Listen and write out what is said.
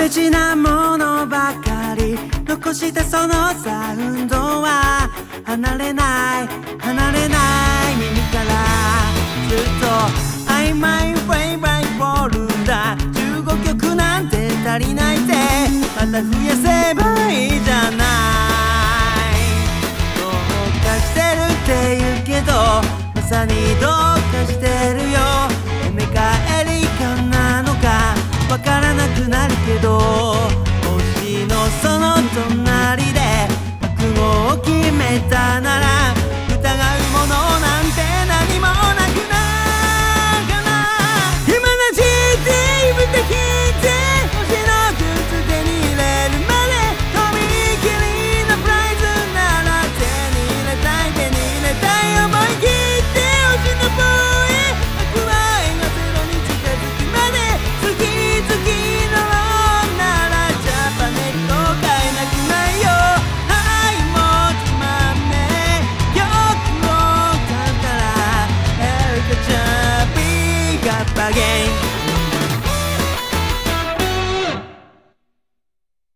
大事なものばかり残したそのサウンドは離れない離れない耳からずっと I'm my favorite folder 15曲なんて足りないってまた増やせばいいじゃないどうかしてるって言うけどまさにどうかしてるよ夢かエリカなのかわからなくなるけど